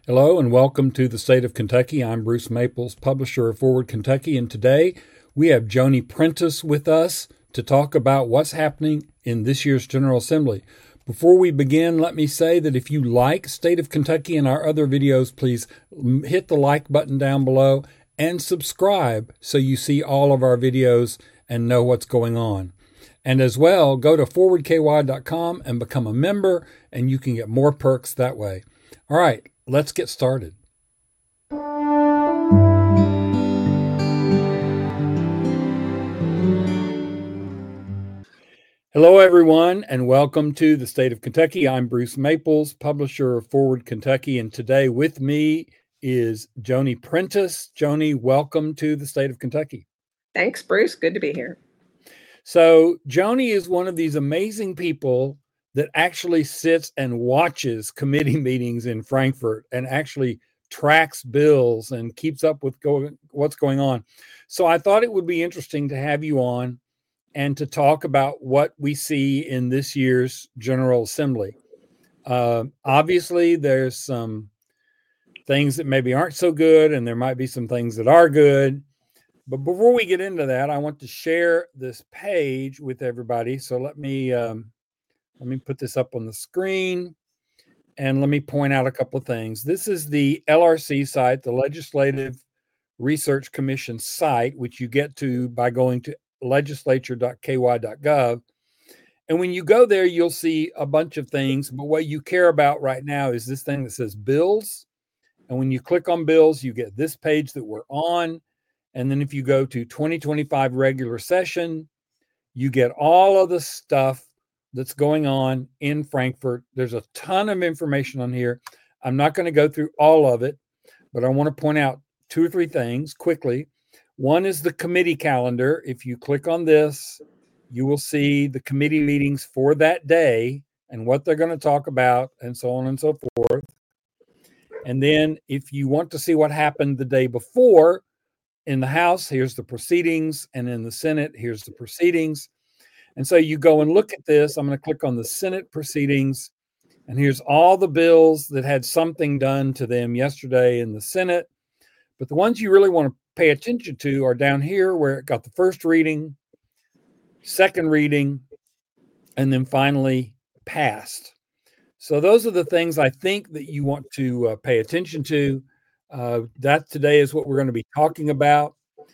Hello and welcome to the state of Kentucky. I'm Bruce Maples, publisher of Forward Kentucky, and today we have Joni Prentice with us to talk about what's happening in this year's General Assembly. Before we begin, let me say that if you like State of Kentucky and our other videos, please hit the like button down below and subscribe so you see all of our videos and know what's going on. And as well, go to forwardky.com and become a member, and you can get more perks that way. All right. Let's get started. Hello, everyone, and welcome to the state of Kentucky. I'm Bruce Maples, publisher of Forward Kentucky, and today with me is Joni Prentice. Joni, welcome to the state of Kentucky. Thanks, Bruce. Good to be here. So Joni is one of these amazing people that actually sits and watches committee meetings in Frankfort and actually tracks bills and keeps up with what's going on. So I thought it would be interesting to have you on and to talk about what we see in this year's General Assembly. Obviously, there's some things that maybe aren't so good, and there might be some things that are good. But before we get into that, I want to share this page with everybody. So let me put this up on the screen, and let me point out a couple of things. This is the LRC site, the Legislative Research Commission site, which you get to by going to legislature.ky.gov. And when you go there, you'll see a bunch of things. But what you care about right now is this thing that says bills. And when you click on bills, you get this page that we're on. And then if you go to 2025 regular session, you get all of the stuff that's going on in Frankfort. There's a ton of information on here. I'm not going to go through all of it, but I want to point out two or three things quickly. One is the committee calendar. If you click on this, you will see the committee meetings for that day and what they're going to talk about and so on and so forth. And then if you want to see what happened the day before in the House, here's the proceedings, and in the Senate, here's the proceedings. And so you go and look at this. I'm going to click on the Senate proceedings, and here's all the bills that had something done to them yesterday in the Senate. But the ones you really want to pay attention to are down here where it got the first reading, second reading, and then finally passed. So those are the things I think that you want to pay attention to. That today is what we're going to be talking about.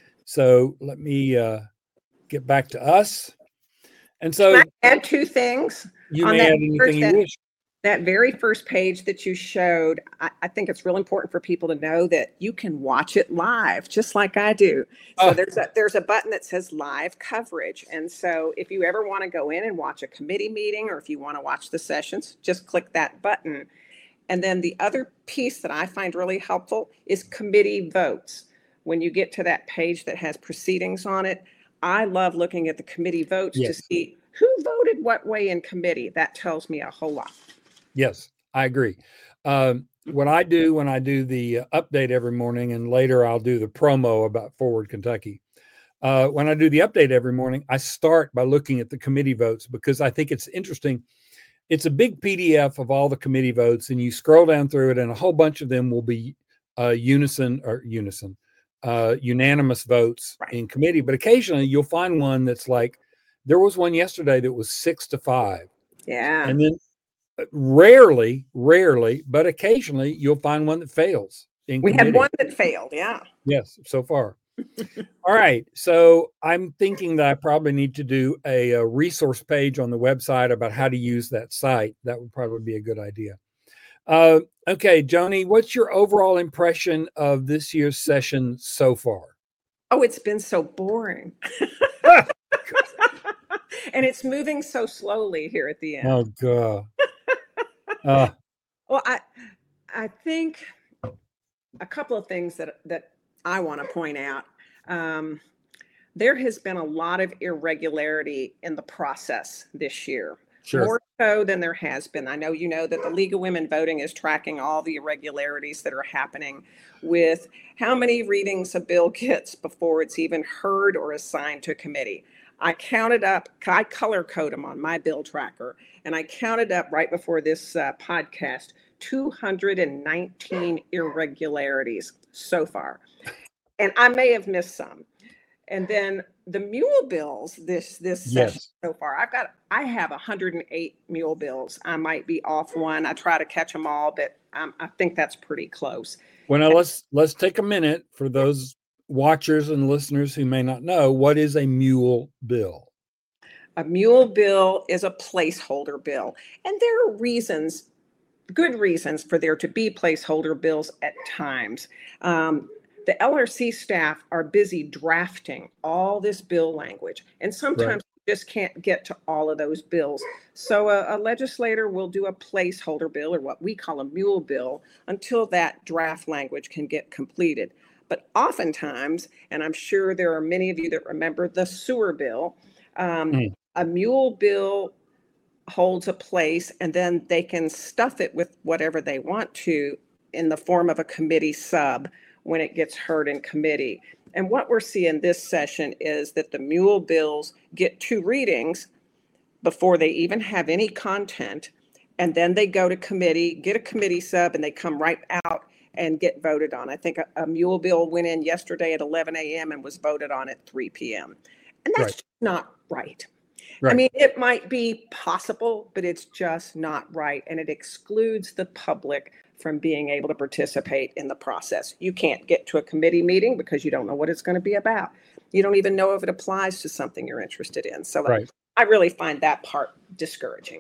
So let me get back to us. And so can I add two things? You may add anything you wish. That very first page that you showed, I think it's really important for people to know that you can watch it live, just like I do. So there's a button that says live coverage. And so if you ever want to go in and watch a committee meeting, or if you want to watch the sessions, just click that button. And then the other piece that I find really helpful is committee votes. When you get to that page that has proceedings on it, I love looking at the committee votes to see who voted what way in committee. That tells me a whole lot. Yes, I agree. What I do when I do the update every morning, and later I'll do the promo about Forward Kentucky. When I do the update every morning, I start by looking at the committee votes because I think it's interesting. It's a big PDF of all the committee votes, and you scroll down through it, and a whole bunch of them will be unanimous votes in committee. But occasionally you'll find one that's like, there was one yesterday that was 6-5. Yeah. And then rarely, but occasionally you'll find one that fails. We had one that failed. Yeah. Yes, so far. All right. So I'm thinking that I probably need to do a resource page on the website about how to use that site. That would probably be a good idea. Okay, Joni, what's your overall impression of this year's session so far? Oh, it's been so boring. And it's moving so slowly here at the end. Oh, God. Well, I think a couple of things that I want to point out. There has been a lot of irregularity in the process this year. Sure. More so than there has been. I know you know that the League of Women Voting is tracking all the irregularities that are happening with how many readings a bill gets before it's even heard or assigned to a committee. I counted up, I color code them on my bill tracker, and I counted up right before this podcast 219 irregularities so far. And I may have missed some. And then the mule bills this session so far, I have 108 mule bills. I might be off one. I try to catch them all, but I think that's pretty close. Well, now let's take a minute for those watchers and listeners who may not know, what is a mule bill? A mule bill is a placeholder bill, and there are reasons, good reasons for there to be placeholder bills at times. The LRC staff are busy drafting all this bill language, and sometimes you just can't get to all of those bills. So a legislator will do a placeholder bill, or what we call a mule bill, until that draft language can get completed. But oftentimes, and I'm sure there are many of you that remember the sewer bill, a mule bill holds a place, and then they can stuff it with whatever they want to in the form of a committee sub when it gets heard in committee. And what we're seeing this session is that the mule bills get 2 readings before they even have any content. And then they go to committee, get a committee sub, and they come right out and get voted on. I think a mule bill went in yesterday at 11 a.m. and was voted on at 3 p.m. And that's not right. I mean, it might be possible, but it's just not right. And it excludes the public from being able to participate in the process. You can't get to a committee meeting because you don't know what it's going to be about. You don't even know if it applies to something you're interested in. So I really find that part discouraging.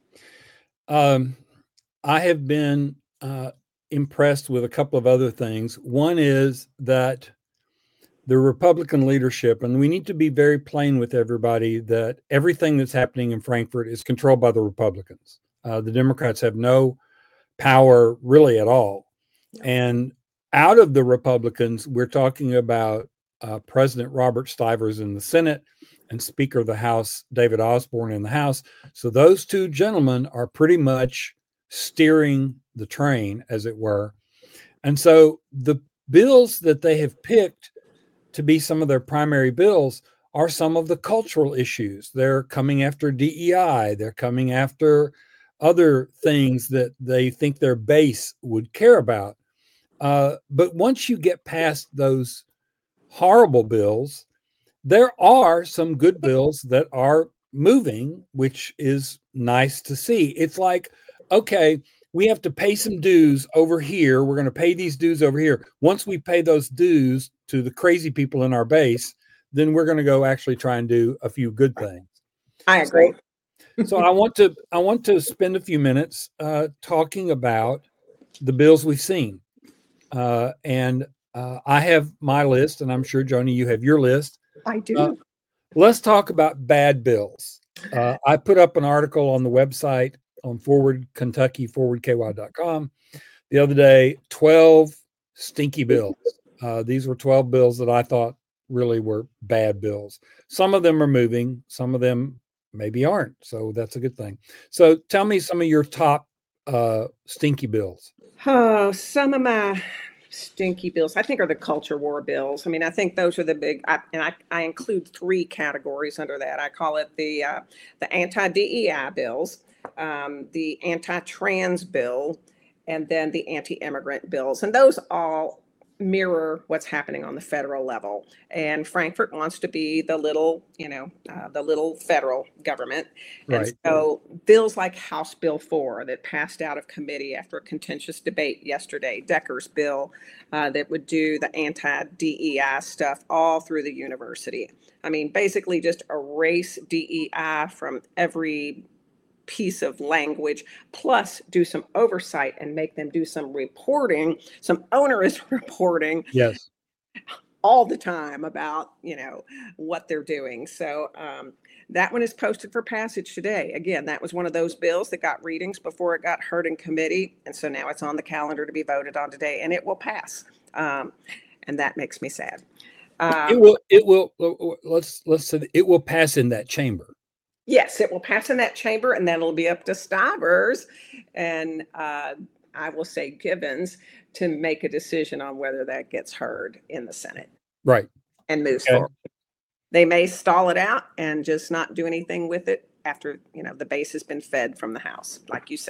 I have been impressed with a couple of other things. One is that the Republican leadership, and we need to be very plain with everybody, that everything that's happening in Frankfort is controlled by the Republicans. The Democrats have no power really at all. And out of the Republicans, we're talking about President Robert Stivers in the Senate and Speaker of the House, David Osborne, in the House. So those 2 gentlemen are pretty much steering the train, as it were. And so the bills that they have picked to be some of their primary bills are some of the cultural issues. They're coming after DEI. They're coming after other things that they think their base would care about. But once you get past those horrible bills, there are some good bills that are moving, which is nice to see. It's like, okay, we have to pay some dues over here. We're going to pay these dues over here. Once we pay those dues to the crazy people in our base, then we're going to go actually try and do a few good things. I agree. So I want to spend a few minutes talking about the bills we've seen. And I have my list, and I'm sure, Joni, you have your list. I do. Let's talk about bad bills. I put up an article on the website on forwardkentucky.com the other day, 12 stinky bills. These were 12 bills that I thought really were bad bills. Some of them are moving, some of them maybe aren't. So that's a good thing. So tell me some of your top stinky bills. Oh, some of my stinky bills, I think, are the culture war bills. I mean, I think those are the big, I include 3 categories under that. I call it the anti-DEI bills, the anti-trans bill, and then the anti-immigrant bills. And those all mirror what's happening on the federal level. And Frankfort wants to be the little, the little federal government. And so bills like House Bill 4 that passed out of committee after a contentious debate yesterday, Decker's bill that would do the anti-DEI stuff all through the university. I mean, basically just erase DEI from every piece of language, plus do some oversight and make them do some reporting, some onerous reporting. Yes. All the time about, what they're doing. So that one is posted for passage today. Again, that was one of those bills that got readings before it got heard in committee. And so now it's on the calendar to be voted on today, and it will pass. And that makes me sad. It will, let's say it will pass in that chamber. Yes, it will pass in that chamber, and then it'll be up to Stivers and I will say Givens to make a decision on whether that gets heard in the Senate. Right. And moves forward. They may stall it out and just not do anything with it after, the base has been fed from the House, like you said.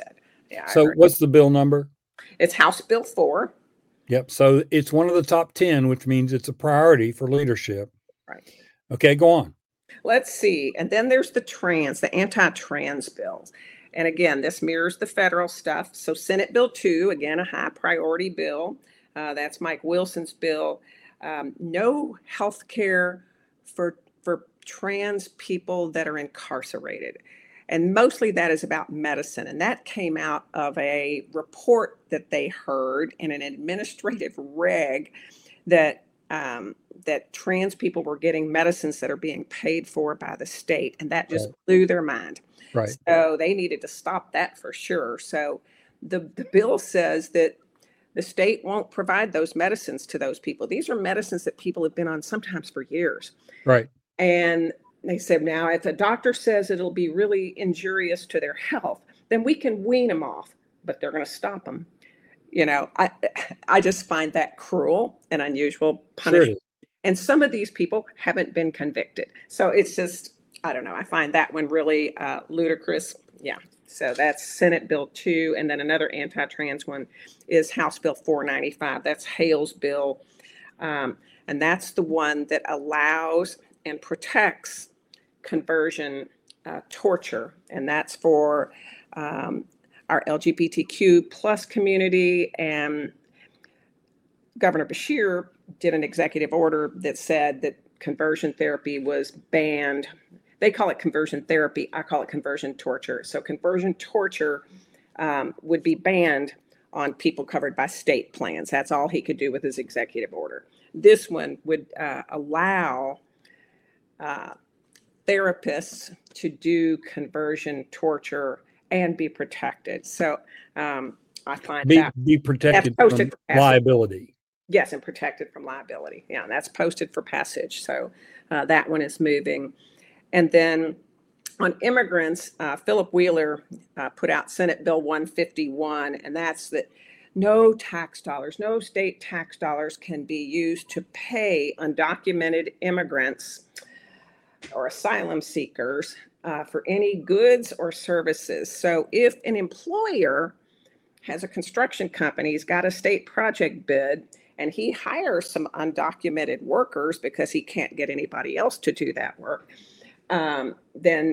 Yeah, I So heard. what's the bill number? It's House Bill 4. Yep. So it's one of the top 10, which means it's a priority for leadership. Right. Okay, go on. Let's see. And then there's the anti-trans bills. And again, this mirrors the federal stuff. So Senate Bill 2, again, a high priority bill. That's Mike Wilson's bill. No health care for trans people that are incarcerated. And mostly that is about medicine. And that came out of a report that they heard in an administrative reg that that trans people were getting medicines that are being paid for by the state. And that just blew their mind. Right. So they needed to stop that for sure. So the bill says that the state won't provide those medicines to those people. These are medicines that people have been on sometimes for years. Right. And they said, now, if a doctor says it'll be really injurious to their health, then we can wean them off, but they're going to stop them. You know, I just find that cruel and unusual punishment. Sure. And some of these people haven't been convicted. So it's just, I don't know. I find that one really ludicrous. Yeah. So that's Senate Bill 2. And then another anti-trans one is House Bill 495. That's Hale's bill. And that's the one that allows and protects conversion torture. And that's for our LGBTQ plus community. And Governor Beshear did an executive order that said that conversion therapy was banned. They call it conversion therapy. I call it conversion torture. So conversion torture would be banned on people covered by state plans. That's all he could do with his executive order. This one would allow therapists to do conversion torture and be protected. So I find be protected from liability. Yes, and protected from liability. Yeah, and that's posted for passage. So that one is moving. And then on immigrants, Philip Wheeler put out Senate Bill 151, and that's that no tax dollars, no state tax dollars can be used to pay undocumented immigrants or asylum seekers for any goods or services. So if an employer has a construction company, he's got a state project bid, and he hires some undocumented workers because he can't get anybody else to do that work, then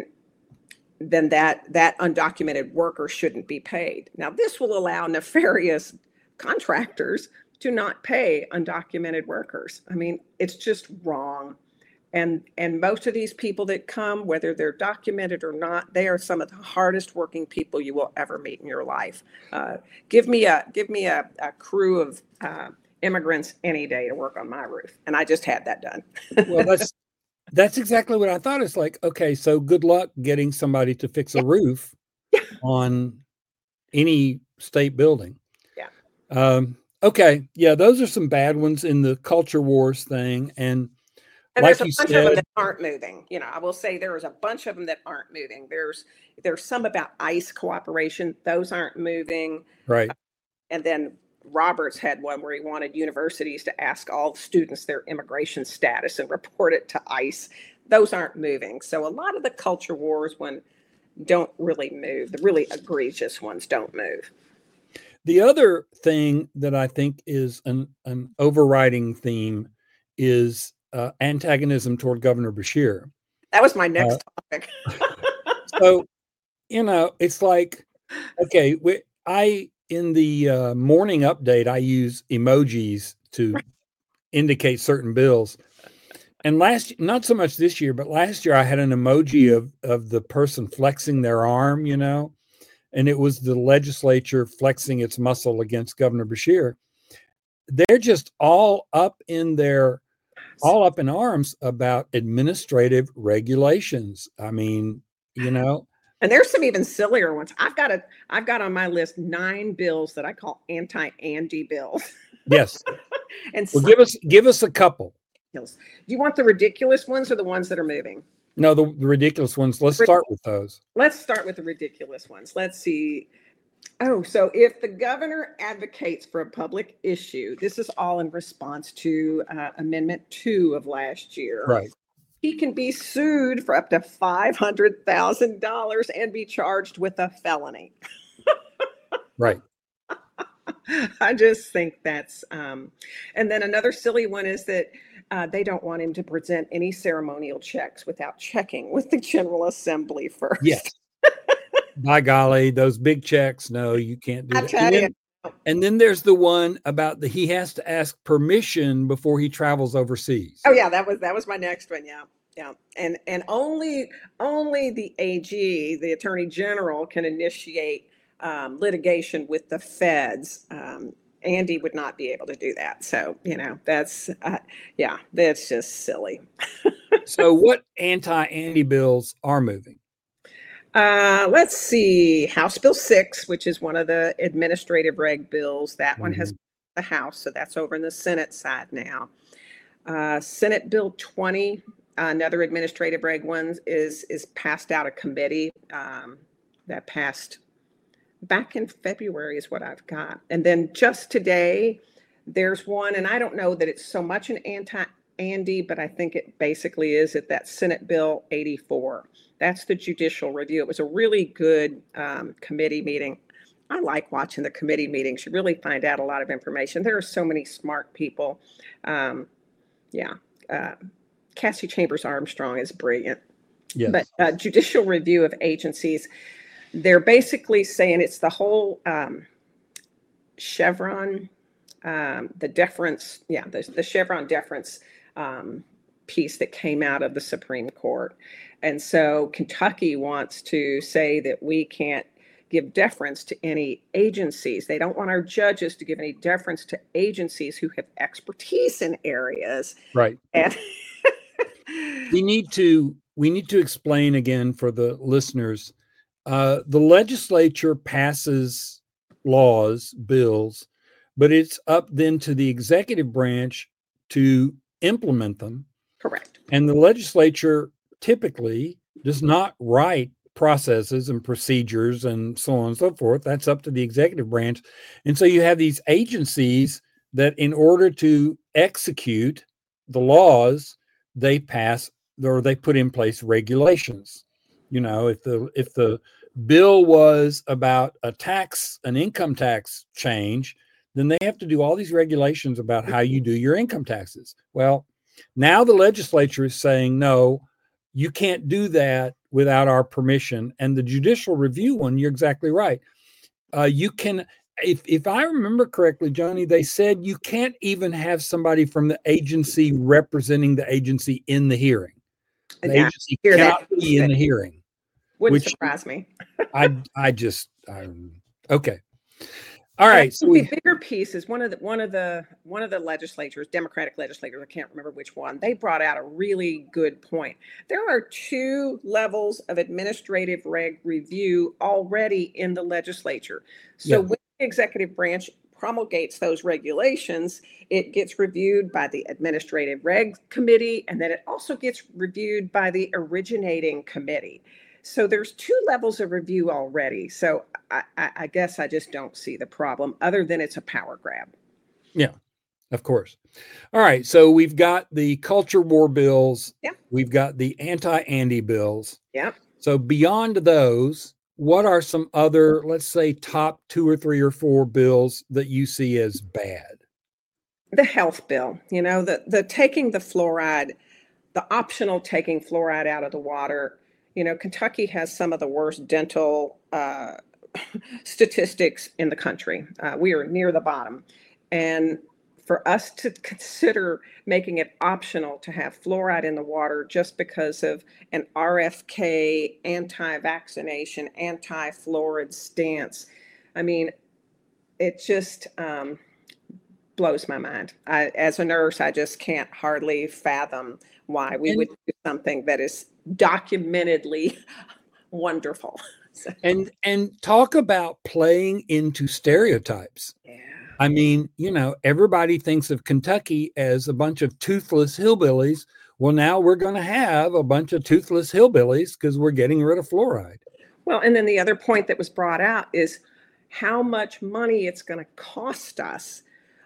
that undocumented worker shouldn't be paid. Now, this will allow nefarious contractors to not pay undocumented workers. I mean, it's just wrong. And most of these people that come, whether they're documented or not, they are some of the hardest working people you will ever meet in your life. Give me a crew of immigrants any day to work on my roof, and I just had that done. Well, that's exactly what I thought. It's like, okay, so good luck getting somebody to fix a roof on any state building. Yeah. Okay. Yeah, those are some bad ones in the culture wars thing, and like there's a bunch of them that aren't moving. You know, I will say there is a bunch of them that aren't moving. There's some about ICE cooperation. Those aren't moving. Right. And then Roberts had one where he wanted universities to ask all students their immigration status and report it to ICE. Those aren't moving. So a lot of the culture wars don't really move. The really egregious ones don't move. The other thing that I think is an overriding theme is antagonism toward Governor Beshear. That was my next topic. So, it's like, okay, in the morning update, I use emojis to indicate certain bills. And not so much this year, but last year I had an emoji of the person flexing their arm, and it was the legislature flexing its muscle against Governor Beshear. They're just all up in arms about administrative regulations. I mean, And there's some even sillier ones. I've got on my list 9 bills that I call anti-Andy bills. Yes. And well, give us a couple. Do you want the ridiculous ones or the ones that are moving? No, the ridiculous ones. Let's start with those. Let's start with the ridiculous ones. Let's see. Oh, so if the governor advocates for a public issue, this is all in response to Amendment 2 of last year. Right. He can be sued for up to $500,000 and be charged with a felony. Right. I just think that's, and then another silly one is that they don't want him to present any ceremonial checks without checking with the General Assembly Yes. first. By golly, those big checks. No, you can't do I that. tell you. And then there's the one about he has to ask permission before he travels overseas. Oh yeah, that was my next one. Yeah, yeah, and only the AG, the Attorney General, can initiate litigation with the feds. Andy would not be able to do that. So that's yeah, that's just silly. So what anti-Andy bills are moving? Let's see, House Bill 6, which is one of the administrative reg bills. That one has the House, so that's over in the Senate side now. Senate Bill 20, another administrative reg one, is passed out of committee. That passed back in February is what I've got. And then just today, there's one, and I don't know that it's so much an anti-Andy, but I think it basically is at that Senate Bill 84. That's the judicial review. It was a really good committee meeting. I like watching the committee meetings. You really find out a lot of information. There are so many smart people. Cassie Chambers Armstrong is brilliant. Yes. But judicial review of agencies, they're basically saying it's the whole Chevron, the deference, the Chevron deference piece that came out of the Supreme Court. And so Kentucky wants to say that we can't give deference to any agencies. They don't want our judges to give any deference to agencies who have expertise in areas. Right. And we need to explain again for the listeners. The legislature passes laws, bills, but it's up then to the executive branch to implement them. Correct. And the legislature typically does not write processes and procedures and so on and so forth. That's up to the executive branch. And so you have these agencies that in order to execute the laws, they pass or they put in place regulations. If the bill was about an income tax change, then they have to do all these regulations about how you do your income taxes. Well, now the legislature is saying, no, you can't do that without our permission. And the judicial review one, you're exactly right. You can, if I remember correctly, Joni, they said you can't even have somebody from the agency representing the agency in the hearing. The agency cannot be in the hearing. Wouldn't surprise me. Okay. All right. So the bigger piece is one of the legislators, Democratic legislators, I can't remember which one, they brought out a really good point. There are 2 levels of administrative reg review already in the legislature. So when the executive branch promulgates those regulations, it gets reviewed by the administrative reg committee, and then it also gets reviewed by the originating committee. So there's 2 levels of review already. So I guess I just don't see the problem other than it's a power grab. Yeah, of course. All right. So we've got the culture war bills. Yeah. We've got the anti-Andy bills. Yeah. So beyond those, what are some other, let's say, top 2 or 3 or 4 bills that you see as bad? The health bill, the taking the fluoride, the optional taking fluoride out of the water. Kentucky has some of the worst dental statistics in the country. We are near the bottom. And for us to consider making it optional to have fluoride in the water just because of an RFK anti-vaccination, anti-fluoride stance, I mean, it just blows my mind. As a nurse, I just can't hardly fathom why we would do something that is documentedly wonderful. And talk about playing into stereotypes. Yeah. I mean, everybody thinks of Kentucky as a bunch of toothless hillbillies. Well, now we're going to have a bunch of toothless hillbillies because we're getting rid of fluoride. Well, and then the other point that was brought out is how much money it's going to cost us.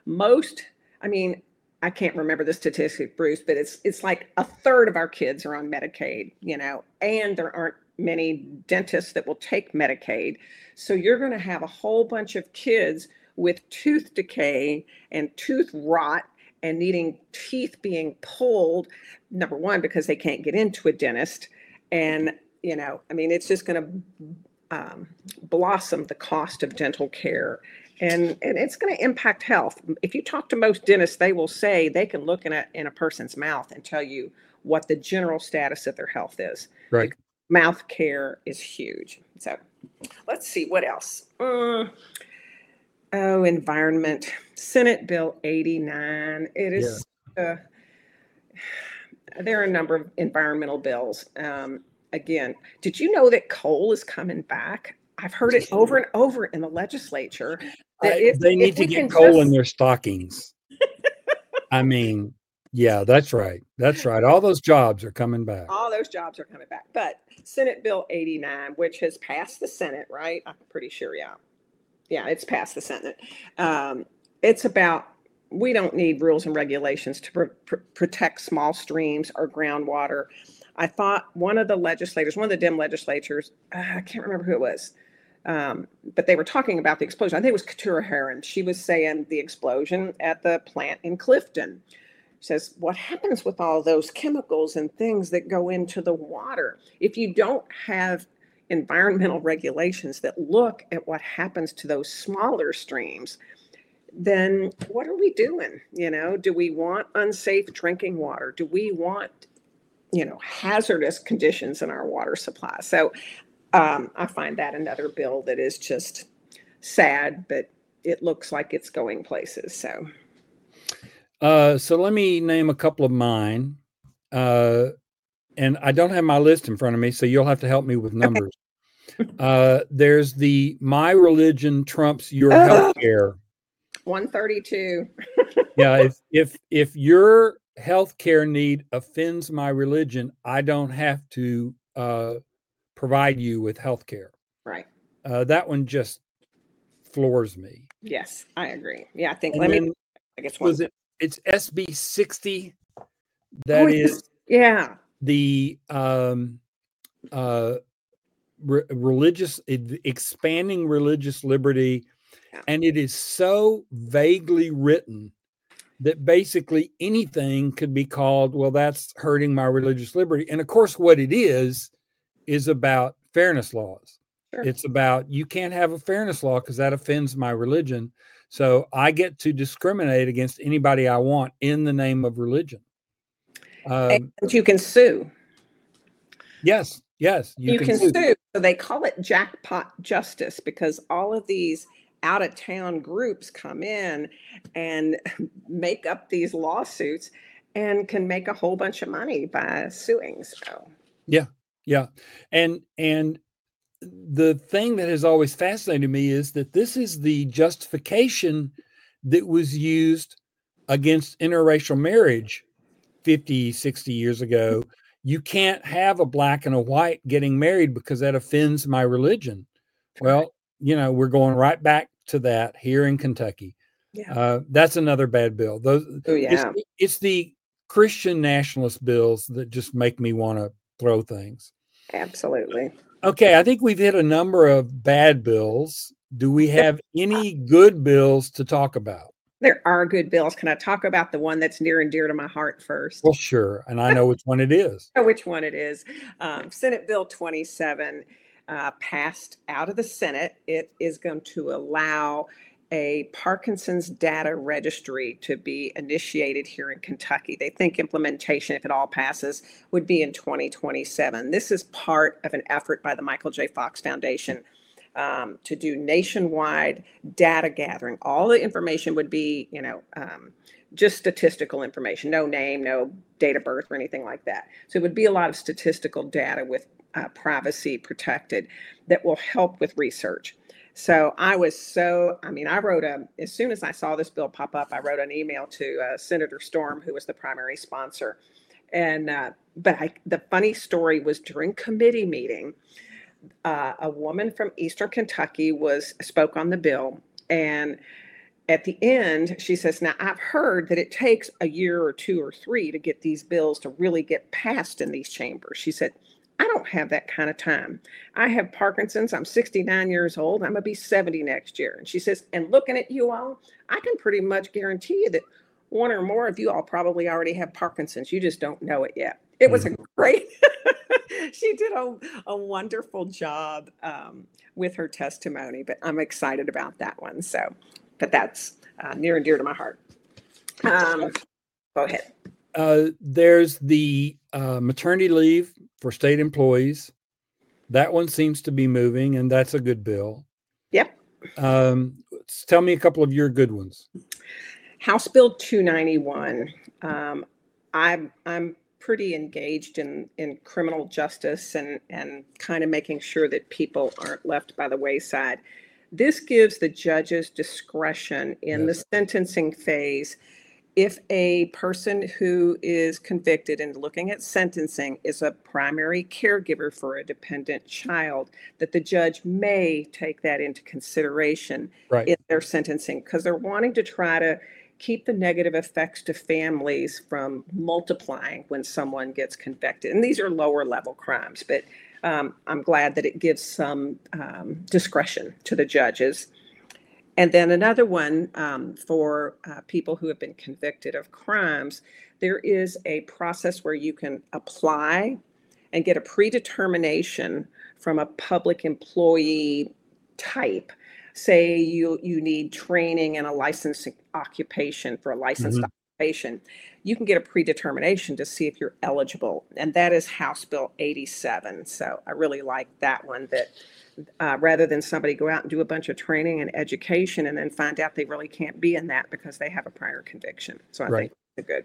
I can't remember the statistic, Bruce, but it's like a third of our kids are on Medicaid, and there aren't many dentists that will take Medicaid. So you're going to have a whole bunch of kids with tooth decay and tooth rot and needing teeth being pulled, number one, because they can't get into a dentist. And, you know, I mean, it's just going to blossom the cost of dental care. And it's going to impact health. If you talk to most dentists, they will say they can look in a person's mouth and tell you what the general status of their health is. Right. Mouth care is huge. So let's see what else. Environment. Senate Bill 89. It is. There are a number of environmental bills. Again, did you know that coal is coming back? I've heard it over and over in the legislature. They need to get coal in their stockings. I mean, yeah, that's right. That's right. All those jobs are coming back. All those jobs are coming back. But Senate Bill 89, which has passed the Senate, right? I'm pretty sure, yeah. Yeah, it's passed the Senate. It's about, we don't need rules and regulations to protect small streams or groundwater. I thought one of the Dem legislators, I can't remember who it was, but they were talking about the explosion. I think it was Keturah Herron. She was saying the explosion at the plant in Clifton. She says, what happens with all those chemicals and things that go into the water? If you don't have environmental regulations that look at what happens to those smaller streams, then what are we doing? You know, do we want unsafe drinking water? Do we want, you know, hazardous conditions in our water supply? So I find that another bill that is just sad, but it looks like it's going places. So let me name a couple of mine. And I don't have my list in front of me, so you'll have to help me with numbers. Okay. There's the My Religion Trumps Your Healthcare. 132. Yeah, if your healthcare need offends my religion, I don't have to provide you with healthcare. Right. That one just floors me. Yes, I agree. Yeah, I think. I guess it's SB 60. That is the expanding religious liberty, and it is so vaguely written that basically anything could be called, well, that's hurting my religious liberty. And of course, what it is about fairness laws. Sure. It's about, you can't have a fairness law because that offends my religion. So I get to discriminate against anybody I want in the name of religion. And you can sue. Yes, you can sue. So they call it jackpot justice because all of these out-of-town groups come in and make up these lawsuits and can make a whole bunch of money by suing. So yeah. And the thing that has always fascinated me is that this is the justification that was used against interracial marriage 50, 60 years ago. You can't have a black and a white getting married because that offends my religion. Well, you know, we're going right back to that here in Kentucky. Yeah. That's another bad bill. It's the Christian nationalist bills that just make me want to throw things. Absolutely. Okay, I think we've hit a number of bad bills. Do we have any good bills to talk about? There are good bills. Can I talk about the one that's near and dear to my heart first? Well, sure. And I know which one it is. Which one it is. Senate Bill 27 passed out of the Senate. It is going to allow a Parkinson's data registry to be initiated here in Kentucky. They think implementation, if it all passes, would be in 2027. This is part of an effort by the Michael J. Fox Foundation to do nationwide data gathering. All the information would be, just statistical information, no name, no date of birth or anything like that. So it would be a lot of statistical data with privacy protected that will help with research. So I wrote as soon as I saw this bill pop up, I wrote an email to Senator Storm, who was the primary sponsor. And, the funny story was during committee meeting, a woman from Eastern Kentucky spoke on the bill. And at the end, she says, now I've heard that it takes a year or two or three to get these bills to really get passed in these chambers. She said, I don't have that kind of time. I have Parkinson's. I'm 69 years old. I'm going to be 70 next year. And she says, and looking at you all, I can pretty much guarantee you that one or more of you all probably already have Parkinson's. You just don't know it yet. It was a great, she did a wonderful job with her testimony, but I'm excited about that one. So, but that's near and dear to my heart. Go ahead. There's the maternity leave for state employees. That one seems to be moving, and that's a good bill. Yep. Tell me a couple of your good ones. House Bill 291. I'm pretty engaged in criminal justice and kind of making sure that people aren't left by the wayside. This gives the judges discretion in the sentencing phase. If a person who is convicted and looking at sentencing is a primary caregiver for a dependent child, that the judge may take that into consideration in their sentencing, because they're wanting to try to keep the negative effects to families from multiplying when someone gets convicted. And these are lower level crimes, but I'm glad that it gives some discretion to the judges. And then another one for people who have been convicted of crimes, there is a process where you can apply and get a predetermination from a public employee type. Say you need training in a licensed occupation for a licensed occupation. You can get a predetermination to see if you're eligible. And that is House Bill 87. So I really like that one, that rather than somebody go out and do a bunch of training and education and then find out they really can't be in that because they have a prior conviction. So I think it's a good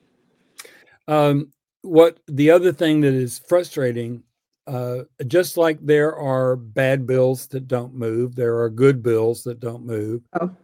one. What the other thing that is frustrating, just like there are bad bills that don't move, there are good bills that don't move.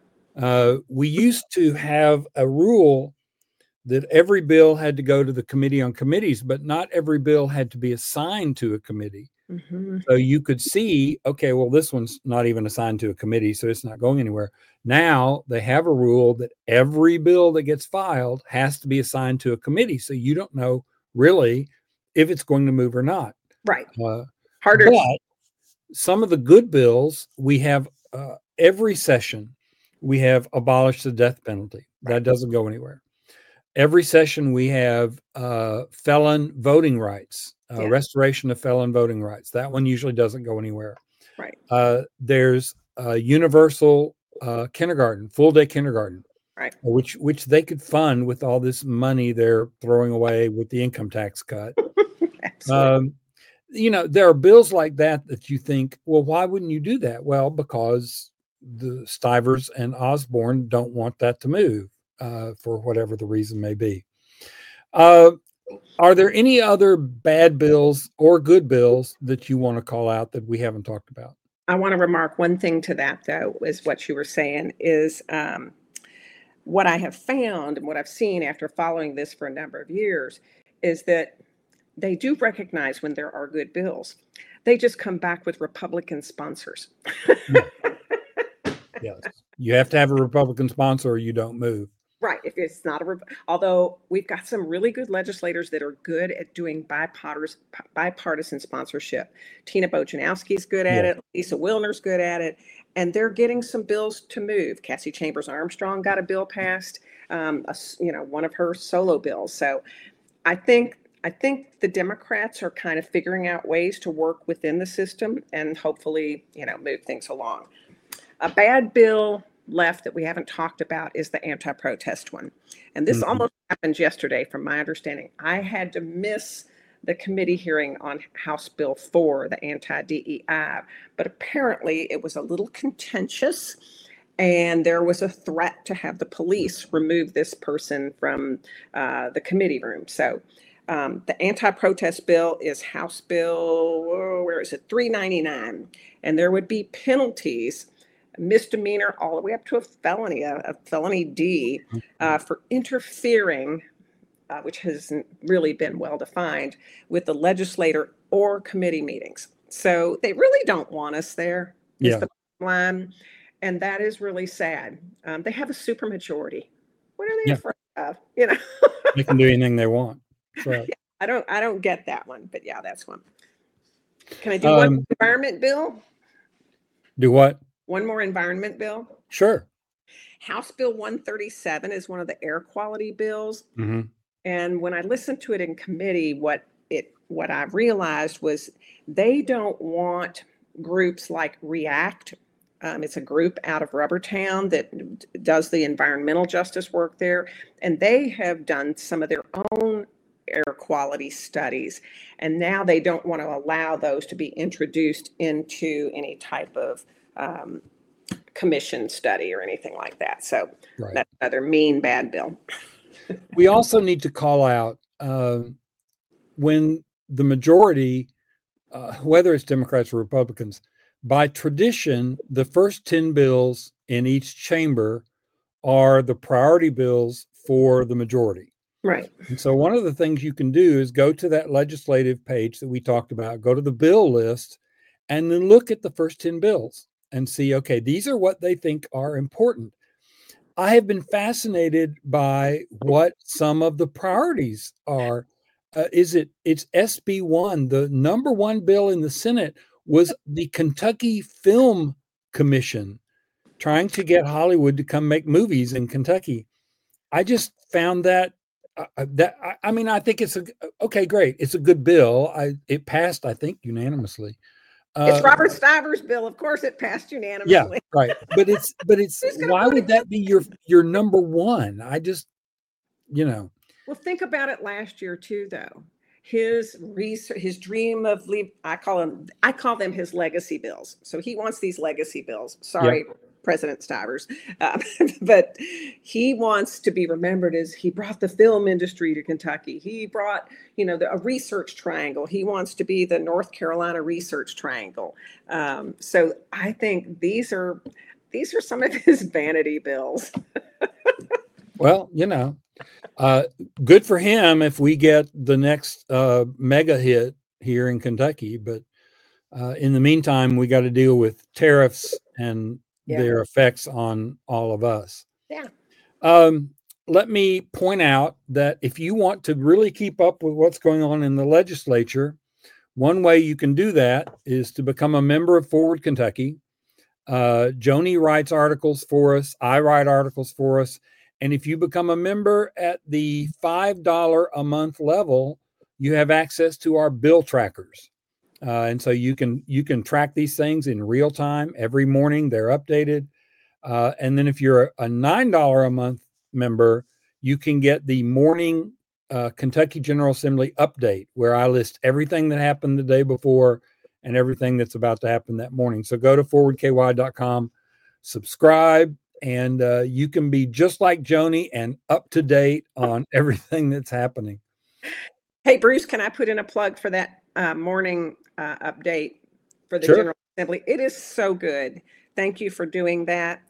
We used to have a rule that every bill had to go to the Committee on Committees, but not every bill had to be assigned to a committee. So you could see, okay, well, this one's not even assigned to a committee, so it's not going anywhere. Now they have a rule that every bill that gets filed has to be assigned to a committee. So you don't know really if it's going to move or not. Right. Harder. But some of the good bills, we have every session, we have abolished the death penalty. That doesn't go anywhere. Every session we have felon voting rights, restoration of felon voting rights. That one usually doesn't go anywhere. Right. There's universal kindergarten, full day kindergarten, right, which they could fund with all this money they're throwing away with the income tax cut. There are bills like that you think, well, why wouldn't you do that? Well, because the Stivers and Osborne don't want that to move. For whatever the reason may be. Are there any other bad bills or good bills that you want to call out that we haven't talked about? I want to remark one thing to that, though, is what you were saying is what I have found and what I've seen after following this for a number of years is that they do recognize when there are good bills. They just come back with Republican sponsors. Yes. You have to have a Republican sponsor or you don't move. Right. If it's not although we've got some really good legislators that are good at doing bipartisan sponsorship. Tina Bojanowski's good at it. Lisa Wilner's good at it. And they're getting some bills to move. Cassie Chambers Armstrong got a bill passed, one of her solo bills. So I think the Democrats are kind of figuring out ways to work within the system and hopefully, move things along. A bad bill left that we haven't talked about is the anti-protest one. And this almost happened yesterday, from my understanding. I had to miss the committee hearing on House Bill 4, the anti-DEI, but apparently it was a little contentious and there was a threat to have the police remove this person from the committee room. So the anti-protest bill is House Bill, 399, and there would be penalties, misdemeanor all the way up to a felony D for interfering, which hasn't really been well defined, with the legislator or committee meetings. So they really don't want us there, is the bottom line. And that is really sad. They have a supermajority. What are they afraid of? They can do anything they want. So. I don't get that one, but that's one. Can I do one more environment bill? Do what? One more environment bill? Sure. House Bill 137 is one of the air quality bills. Mm-hmm. And when I listened to it in committee, what I realized was they don't want groups like REACT. It's a group out of Rubbertown that does the environmental justice work there. And they have done some of their own air quality studies. And now they don't want to allow those to be introduced into any type of commission study or anything like that. So that's another mean, bad bill. We also need to call out when the majority, whether it's Democrats or Republicans, by tradition, the first 10 bills in each chamber are the priority bills for the majority. Right. And so one of the things you can do is go to that legislative page that we talked about, go to the bill list, and then look at the first 10 bills and see, okay, these are what they think are important. I have been fascinated by what some of the priorities are. It's SB 1. The number one bill in the Senate was the Kentucky Film Commission trying to get Hollywood to come make movies in Kentucky. I just found that I think it's okay, great. It's a good bill. It passed, I think, unanimously. It's Robert Stiver's bill. Of course, it passed unanimously. Yeah, right. But it's why would that be your number one? I just, Well, think about it last year too, though. His research, his dream of I call them his legacy bills. So he wants these legacy bills. Sorry, yeah. President Stivers, but he wants to be remembered as he brought the film industry to Kentucky. He brought, a research triangle. He wants to be the North Carolina research triangle. So I think these are some of his vanity bills. Well, good for him if we get the next mega hit here in Kentucky. But in the meantime, we got to deal with tariffs and their effects on all of us. Yeah. Let me point out that if you want to really keep up with what's going on in the legislature, one way you can do that is to become a member of Forward Kentucky. Joni writes articles for us. I write articles for us. And if you become a member at the $5 a month level, you have access to our bill trackers. And so you can track these things in real time. Every morning they're updated. And then if you're a $9 a month member, you can get the morning Kentucky General Assembly update, where I list everything that happened the day before and everything that's about to happen that morning. So go to forwardky.com, subscribe, and you can be just like Joni and up to date on everything that's happening. Hey, Bruce, can I put in a plug for that morning update for the Sure. General Assembly? It is so good. Thank you for doing that.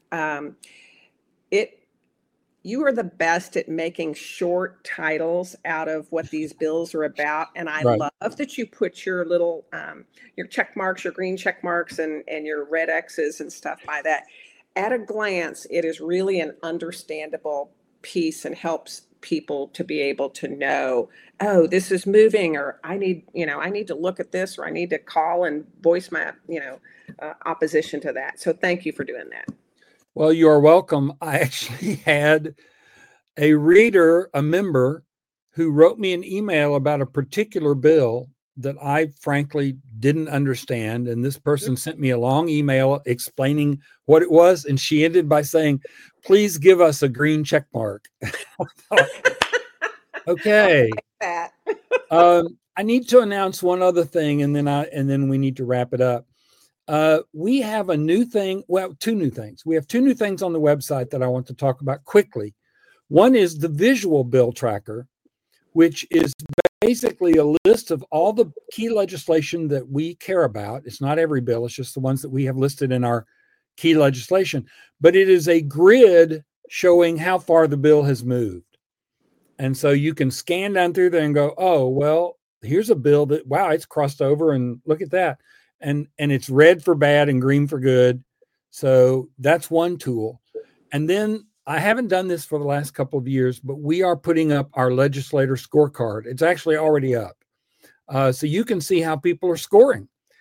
You are the best at making short titles out of what these bills are about. And I love that you put your little, your check marks, your green check marks and your red X's and stuff by that. At a glance, it is really an understandable piece and helps people to be able to know, oh, this is moving, or I need to look at this, or I need to call and voice my, opposition to that. So thank you for doing that. Well, you are welcome. I actually had a reader, a member, who wrote me an email about a particular bill that I frankly didn't understand. And this person sent me a long email explaining what it was. And she ended by saying, please give us a green check mark. Okay. I like that. I need to announce one other thing, and then we need to wrap it up. We have a new thing. Well, two new things. We have two new things on the website that I want to talk about quickly. One is the visual bill tracker, which is basically a list of all the key legislation that we care about. It's not every bill. It's just the ones that we have listed in our key legislation. But it is a grid showing how far the bill has moved. And so you can scan down through there and go, oh, well, here's a bill that, wow, it's crossed over, and look at that. And it's red for bad and green for good. So that's one tool. And then I haven't done this for the last couple of years, but we are putting up our legislator scorecard. It's actually already up. So you can see how people are scoring.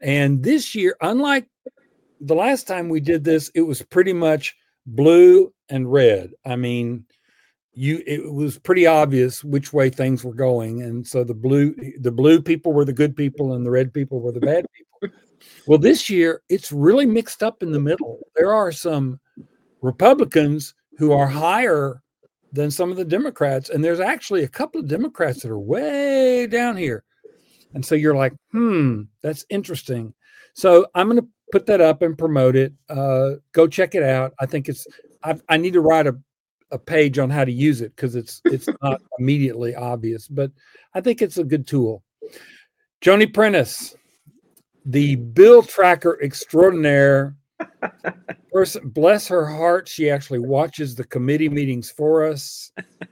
And this year, unlike the last time we did this, it was pretty much blue and red. I mean, it was pretty obvious which way things were going. And so the blue people were the good people and the red people were the bad people. Well, this year it's really mixed up in the middle. There are some Republicans who are higher than some of the Democrats. And there's actually a couple of Democrats that are way down here. And so you're like, that's interesting. So I'm going to put that up and promote it. Go check it out. I think I need to write a page on how to use it because it's not immediately obvious, but I think it's a good tool. Joni Prentice, the bill tracker extraordinaire. Person, bless her heart, she actually watches the committee meetings for us.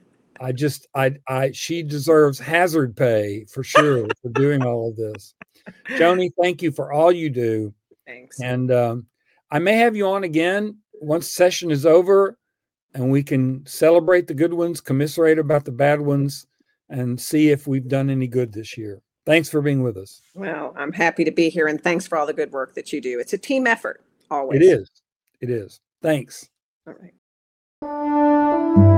She deserves hazard pay for sure for doing all of this. Joni, thank you for all you do. Thanks. And I may have you on again once session is over and we can celebrate the good ones, commiserate about the bad ones, and see if we've done any good this year. Thanks for being with us. Well, I'm happy to be here, and thanks for all the good work that you do. It's a team effort, always. It is. It is. Thanks. All right.